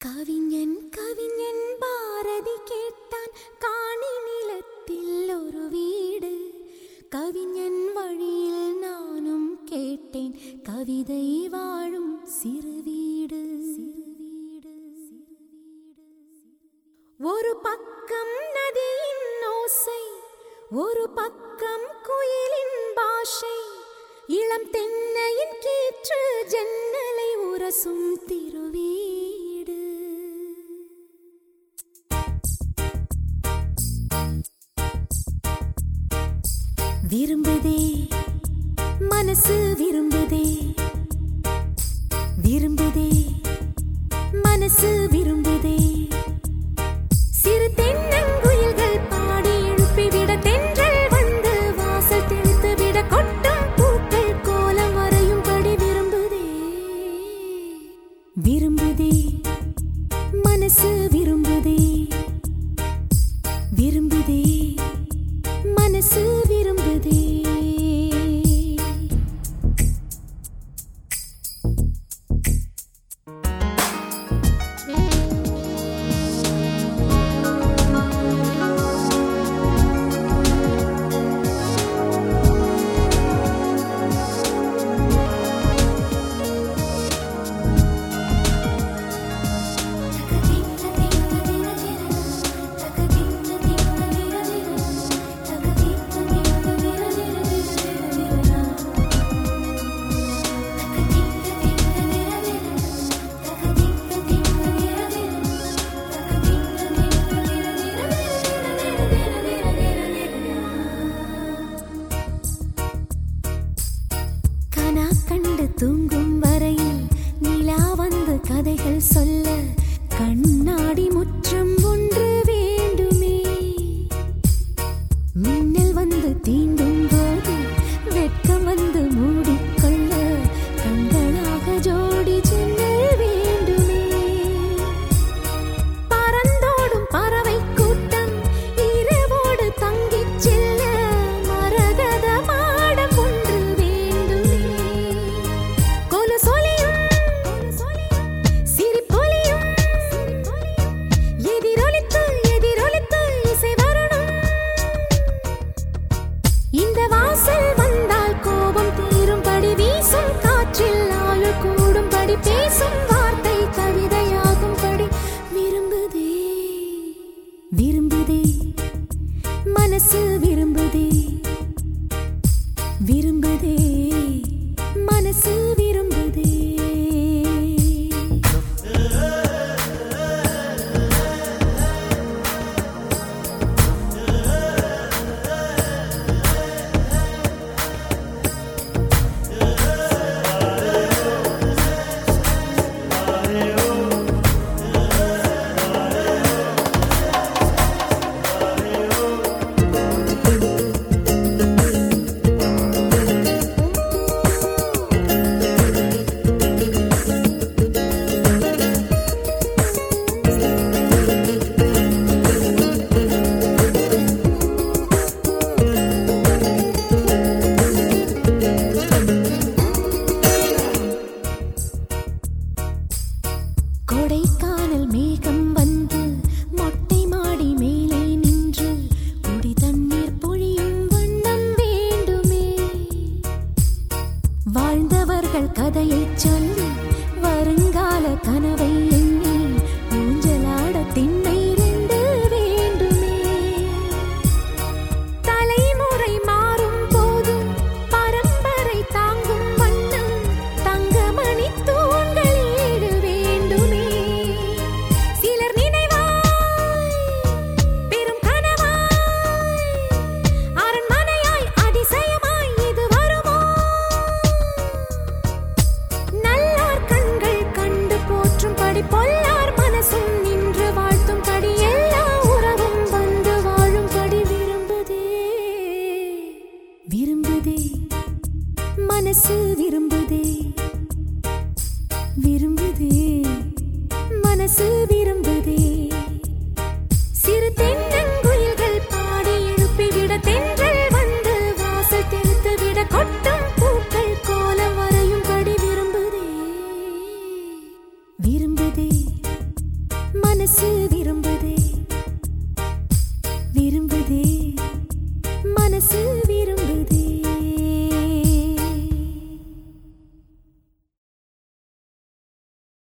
கவிஞன் கவிஞன் பாரதி கேட்டான் காணி நிலத்தில் ஒரு வீடு. கவிஞன் வழியில் நானும் கேட்டேன் கவிதை வாழும் சிறு வீடு. ஒரு பக்கம் நதியின் ஓசை, ஒரு பக்கம் குயிலின் பாஷை, இளம் தென்னையின் கீற்று ஜன்னலை உரசும் திருவீடு. விரும்புதே மனசு விரும்புதே, விரும்புதே மனசு விரும்புதே. சிறு தென்னங்குயில்கள் பாடி எழுப்பிவிட, தென்றல் வந்து வாசல் தெளித்து விட, கொட்டும் பூக்கள் கோலம் வரையும்படி விரும்புதே. விரும்புதே மனசு விரும்புதே, விரும்புதே மனசு விரும்புதே. தூங்கும் வரையில் நிலா வந்து கதைகள் சொல்ல, கண்ணாடி முற்றம் ஒன்று வேண்டுமே. மின்னல் வந்து தீண்டும் போது வெட்கம் வந்து மூடிக்கொள்ள, கண்களாக ஜோடி ஜன்னல் வேண்டுமே. பறந்தோடும் பறவை கூட்டம் இரவோடு தங்கிச் செல்ல, மரகத மாடம் ஒன்று வேண்டுமே. இந்த வாசல் வந்தால் கோபம் தீரும்படி, வீசும் காற்றில் ஆயுள் கூடும்படி, பேசும் வார்த்தை கவிதையாகும்படி விரும்புதே. விரும்புதே மனசு விரும்புதே, விரும்புதே மனசு விரும்புதே. கொடைக்கானல் மேகம் வந்து மொட்டை மாடி மேலே நின்று, குடி தண்ணீர் பொழியும் வண்ணம் வேண்டுமே. வாழ்ந்தவர்கள் கதையை சொல்லி, வருங்கால கனவை எண்ணி, ஊஞ்சலாட திண்ணை ரெண்டு வேண்டுமே. தலைமுறை மாறும் போதும் பரம்பரை தாங்கும் வண்ணம், தங்கமணி தூண்கள் ஈடு வேண்டுமே. சிலர் நினைவாய் பெரும் கனவாய், அரண்மனையாய் அதிசயமாய் இது வருமோ. நல்லார் கண்கள் கண்டு போற்றும்படி, பொல்லார் மனசும் நின்று வாழ்த்தும்படி, எல்லா உறவும் வந்து வாழும்படி விரும்புதே. விரும்புதே மனசு விரும்புதே, விரும்புதே மனசு விரும்புதே. சிறு தென்னங்குயில்கள் பாடி எழுப்பிவிட, தென்றல் வந்து வாசல் தெளித்து விட, கொட்டும் பூக்கள் கோலம் வரையும்படி விரும்புதே. விரும்புதே மனசு விரும்புதே விரும்புதே மனசு விரும்புதே.